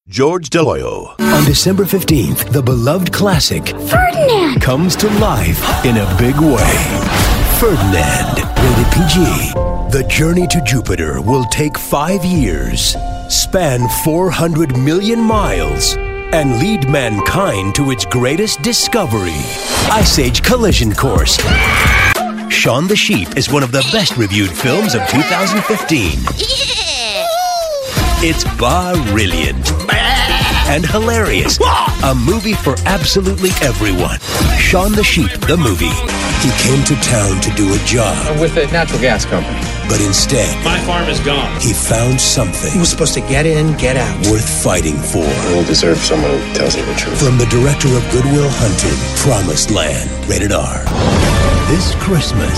George DeLoyo. On December 15th, the beloved classic Ferdinand comes to life in a big way. Ferdinand, rated PG. The journey to Jupiter will take 5 years, span 400 million miles, and lead mankind to its greatest discovery, Ice Age Collision Course. Shaun the Sheep is one of the best reviewed films of 2015. Yeah. It's brilliant and hilarious. A movie for absolutely everyone. Shaun the Sheep, the movie. He came to town to do a job. With a natural gas company. But instead, my farm is gone. He found something. He was supposed to get in, get out. Worth fighting for. You deserve someone who tells you the truth. From the director of Good Will Hunting, Promised Land, rated R. This Christmas,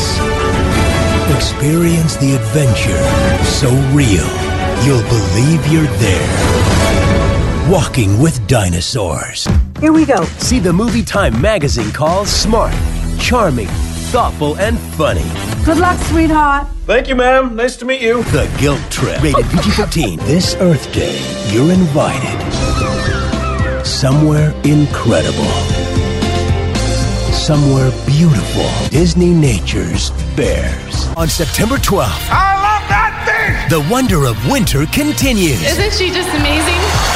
experience the adventure so real, you'll believe you're there. Walking with Dinosaurs. Here we go. See the Movie Time magazine calls smart, charming, thoughtful, and funny. Good luck, sweetheart. Thank you, ma'am. Nice to meet you. The Guilt Trip. Rated PG-13. This Earth Day, you're invited. Somewhere incredible. Somewhere beautiful. Disney Nature's Bears. On September 12th. I love that thing! The wonder of winter continues. Isn't she just amazing?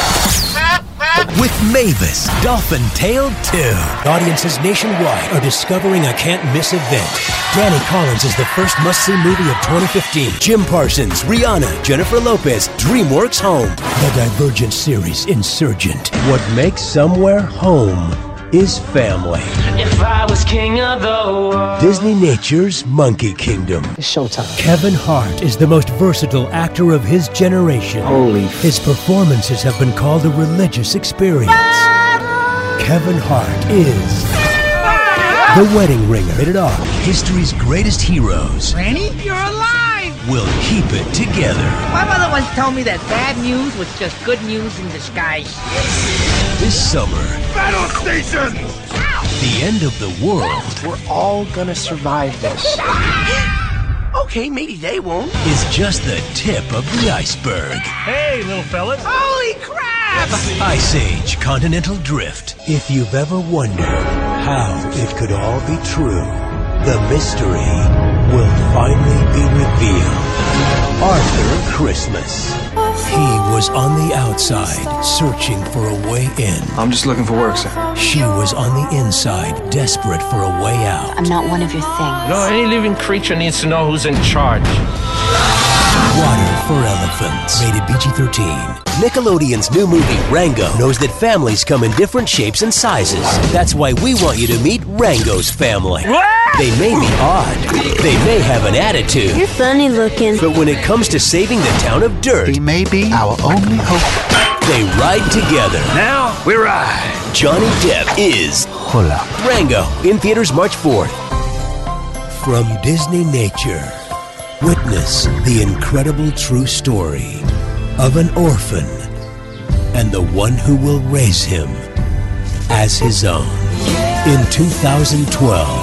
With Mavis, Dolphin Tale 2. Audiences nationwide are discovering a can't-miss event. Danny Collins is the first must-see movie of 2015. Jim Parsons, Rihanna, Jennifer Lopez, DreamWorks Home. The Divergent series Insurgent. What makes somewhere home is family. If I was king of the world. Disney Nature's Monkey Kingdom. It's showtime. Kevin Hart is the most versatile actor of his generation. Holy. His performances have been called a religious experience. Kevin Hart is The Wedding Ringer. Rated R. History's greatest heroes. Granny, you're alive! Will keep it together. My mother once told me that bad news was just good news in disguise. This summer, Battle station! the end of the world. We're all gonna survive this. Okay, maybe they won't. Is just the tip of the iceberg. Hey, little fella. Holy crap! Ice Age Continental Drift. If you've ever wondered how it could all be true, the mystery will finally be revealed. Arthur Christmas. He was on the outside, searching for a way in. I'm just looking for work, sir. She was on the inside, desperate for a way out. I'm not one of your things. No, any living creature needs to know who's in charge. Water for Elephants. Rated PG-13. Nickelodeon's new movie, Rango, knows that families come in different shapes and sizes. That's why we want you to meet Rango's family. They may be odd. They may have an attitude. You're funny looking. But when it comes to saving the town of dirt, He may be our only hope. they ride together. Now we ride. Johnny Depp is Hola. Rango, in theaters March 4th. From Disney Nature, witness the incredible true story of an orphan and the one who will raise him as his own. In 2012,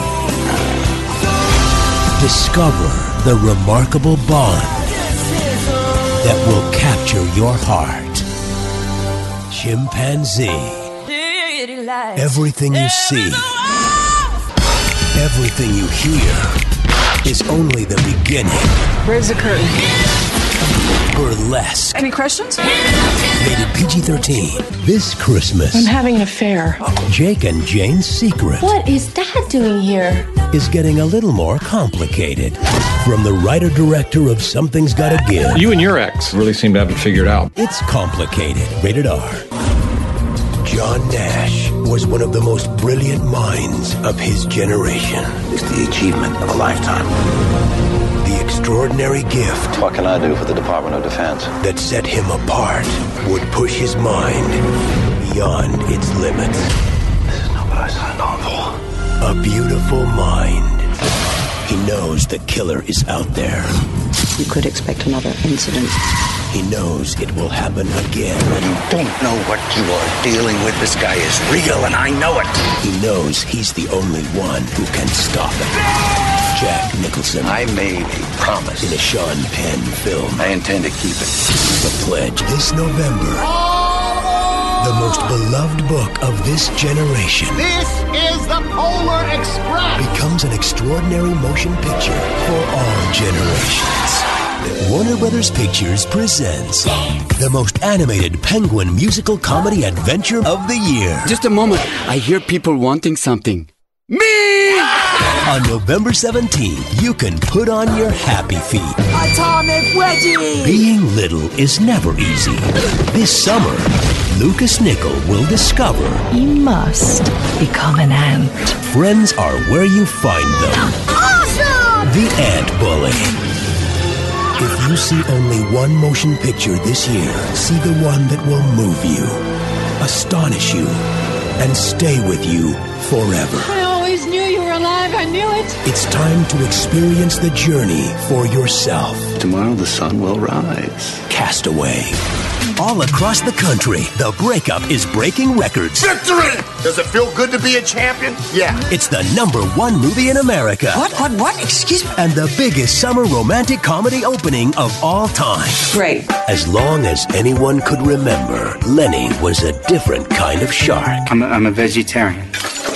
discover the remarkable bond that will capture your heart. Chimpanzee. Everything you see, everything you hear is only the beginning. Raise the curtain. Burlesque. Any questions? Rated PG-13. This Christmas, I'm having an affair. Jake and Jane's secret What is Dad doing here? is getting a little more complicated. From the writer-director of Something's Gotta Give, You and your ex really seem to have it figured out. it's complicated. Rated R. John Nash was one of the most brilliant minds of his generation. It's the achievement of a lifetime. The extraordinary gift What can I do for the Department of Defense? that set him apart would push his mind beyond its limits. This is not what I signed on for. A beautiful mind. He knows the killer is out there. You could expect another incident. He knows it will happen again. You don't know what you are dealing with. This guy is real, and I know it. He knows he's the only one who can stop it. Jack Nicholson. I made a promise. In a Sean Penn film. I intend to keep it. The Pledge. This November. most beloved book of this generation. This is the Polar Express. Becomes an extraordinary motion picture for all generations. Warner Brothers Pictures presents the most animated penguin musical comedy adventure of the year. Just a moment. I hear people wanting something. Me! On November 17th, you can put on your happy feet. Atomic Wedgie! Being little is never easy. This summer, Lucas Nickel will discover you must become an ant. Friends are where you find them. Awesome! The Ant Bully. If you see only one motion picture this year, see the one that will move you, astonish you, and stay with you forever. I always knew you were alive. I knew it. It's time to experience the journey for yourself. Tomorrow the sun will rise. Castaway. All across the country, The Breakup is breaking records. Victory! Does it feel good to be a champion? Yeah. It's the #1 movie in America. What? Excuse me? And the biggest summer romantic comedy opening of all time. Great. As long as anyone could remember, Lenny was a different kind of shark. I'm a vegetarian.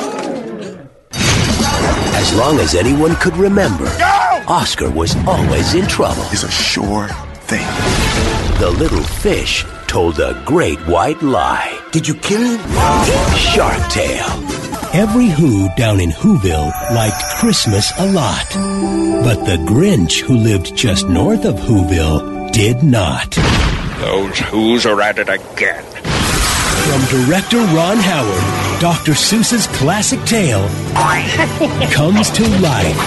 As long as anyone could remember, Oscar was always in trouble. It's a sure thing. The little fish told a great white lie. Did you kill him? Shark Tale. Every Who down in Whoville liked Christmas a lot. But the Grinch who lived just north of Whoville did not. Those Who's are at it again. From director Ron Howard, Dr. Seuss's classic tale comes to life.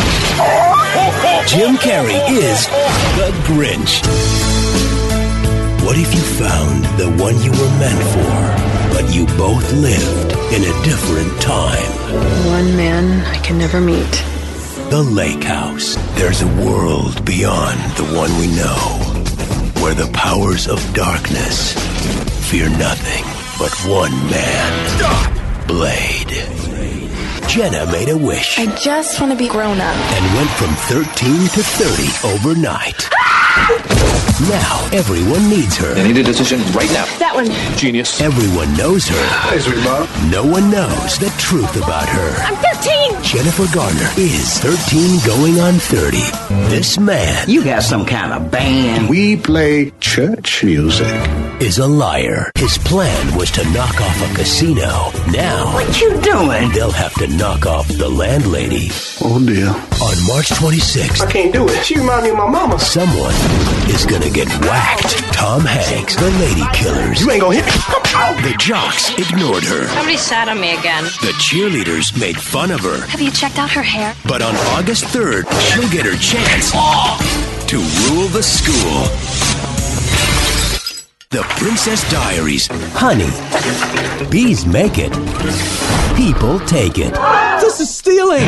Jim Carrey is the Grinch. What if you found the one you were meant for, but you both lived in a different time? One man I can never meet. The Lake House. There's a world beyond the one we know, where the powers of darkness fear nothing but one man, Blade. Jenna made a wish. I just want to be grown up. And went from 13 to 30 overnight. Now everyone needs her. I need a decision right now. That one. Genius. Everyone knows her. Hey, sweet love. No one knows the truth about her. I'm 13. Jennifer Garner is 13 going on 30. This man You have some kind of band. We play church music. is a liar. His plan was to knock off a casino. Now What you doing? they'll have to knock off the landlady. Oh dear. On March 26th, I can't do it. She reminds me of my mama. someone is gonna get whacked. Tom Hanks, the Lady Killers. You ain't gonna hit me. The jocks ignored her. Somebody sat on me again. The cheerleaders made fun of her. Have you checked out her hair? But on August 3rd, she'll get her chance to rule the school. The Princess Diaries. Honey, bees make it. People take it. This is stealing.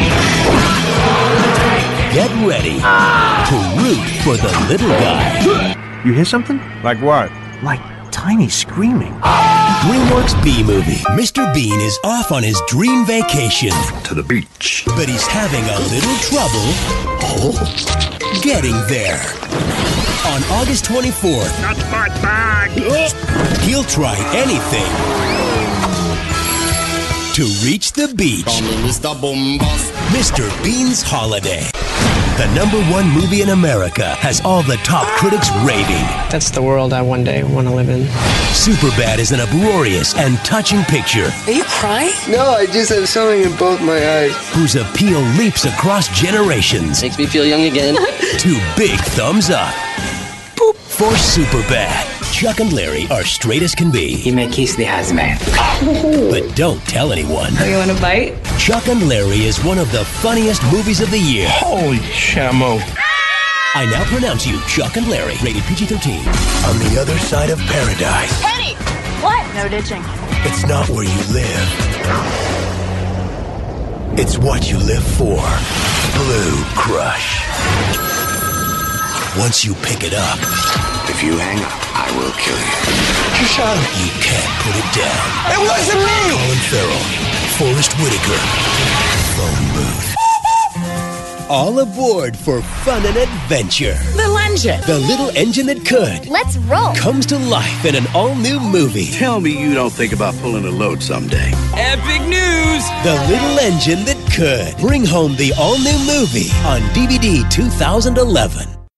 Get ready to root for the little guy. You hear something? Like what? Like tiny screaming. DreamWorks B-Movie. Mr. Bean is off on his dream vacation, To the beach. but he's having a little trouble getting there. On August 24th, Not my bag. he'll try anything to reach the beach. Mr. Bean's Holiday. The #1 movie in America has all the top critics raving. That's the world I one day want to live in. Superbad is an uproarious and touching picture Are you crying? No, I just have something in both my eyes. whose appeal leaps across generations. Makes me feel young again. 2 big thumbs up. Boop. For Superbad, Chuck and Larry are straight as can be. You make quesadillas, man. But don't tell anyone. You want a bite? Chuck and Larry is one of the funniest movies of the year. Holy shamo. I now pronounce you Chuck and Larry, rated PG-13. On the other side of paradise, Penny! What? No ditching. it's not where you live. It's what you live for. Blue Crush. Once you pick it up, If you hang up, I will kill you. you can't put it down. It wasn't me. Colin Farrell, Forrest Whitaker, Phone Booth. All aboard for fun and adventure. Little engine. The little engine that could. Let's roll. Comes to life in an all-new movie. Tell me you don't think about pulling a load someday. Epic news! The little engine that could. Bring home the all-new movie on DVD 2011.